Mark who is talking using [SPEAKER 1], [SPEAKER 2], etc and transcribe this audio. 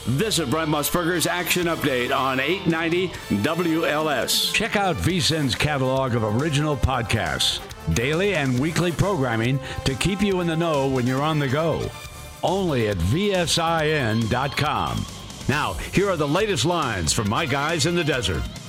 [SPEAKER 1] Visit Brent Musburger's Action Update on 890 WLS.
[SPEAKER 2] Check out VSIN's catalog of original podcasts, daily and weekly programming to keep you in the know when you're on the go. Only at VSIN.com. Now, here are the latest lines from my guys in the desert.